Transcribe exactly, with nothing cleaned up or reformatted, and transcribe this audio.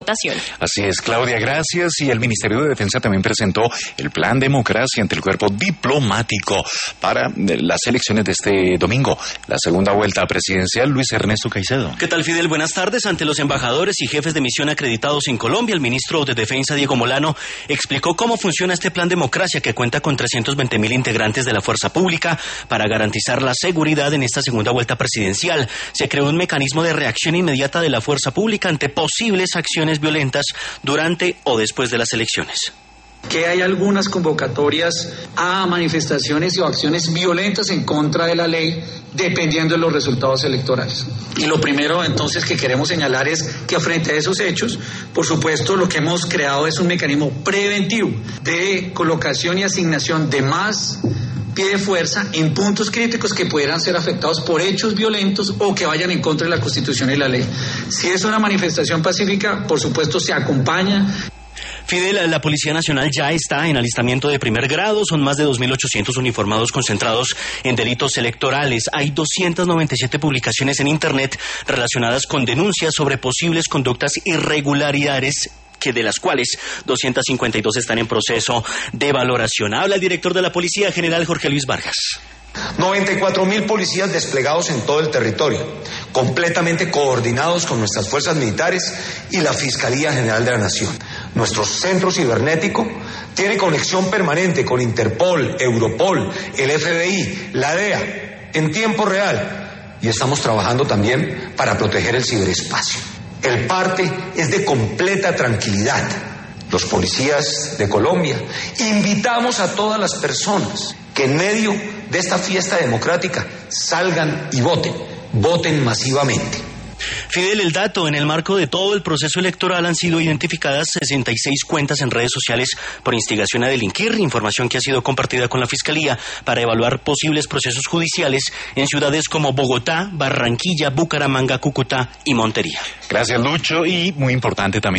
Así es, Claudia, gracias. Y el Ministerio de Defensa también presentó el Plan Democracia ante el cuerpo diplomático para las elecciones de este domingo, la segunda vuelta presidencial. Luis Ernesto Caicedo. ¿Qué tal, Fidel? Buenas tardes. Ante los embajadores y jefes de misión acreditados en Colombia, el ministro de Defensa, Diego Molano, explicó cómo funciona este Plan Democracia, que cuenta con trescientos veinte mil integrantes de la fuerza pública para garantizar la seguridad en esta segunda vuelta presidencial. Se creó un mecanismo de reacción inmediata de la fuerza pública ante posibles acciones violentas durante o después de las elecciones. Que hay algunas convocatorias a manifestaciones o acciones violentas en contra de la ley, dependiendo de los resultados electorales. Y lo primero entonces que queremos señalar es que frente a esos hechos, por supuesto, lo que hemos creado es un mecanismo preventivo de colocación y asignación de más pie de fuerza en puntos críticos que pudieran ser afectados por hechos violentos o que vayan en contra de la Constitución y la ley. Si es una manifestación pacífica, por supuesto se acompaña. Fidel, la Policía Nacional ya está en alistamiento de primer grado, son más de dos mil ochocientos uniformados concentrados en delitos electorales. Hay doscientas noventa y siete publicaciones en Internet relacionadas con denuncias sobre posibles conductas irregularidades, que de las cuales doscientas cincuenta y dos están en proceso de valoración. Habla el director de la Policía, general Jorge Luis Vargas. noventa y cuatro mil policías desplegados en todo el territorio, completamente coordinados con nuestras fuerzas militares y la Fiscalía General de la Nación. Nuestro centro cibernético tiene conexión permanente con Interpol, Europol, el F B I, la D E A, en tiempo real. Y estamos trabajando también para proteger el ciberespacio. El parte es de completa tranquilidad. Los policías de Colombia invitamos a todas las personas que en medio de esta fiesta democrática salgan y voten, voten masivamente. Fidel, el dato: en el marco de todo el proceso electoral han sido identificadas sesenta y seis cuentas en redes sociales por instigación a delinquir, información que ha sido compartida con la Fiscalía para evaluar posibles procesos judiciales en ciudades como Bogotá, Barranquilla, Bucaramanga, Cúcuta y Montería. Gracias, Lucho, y muy importante también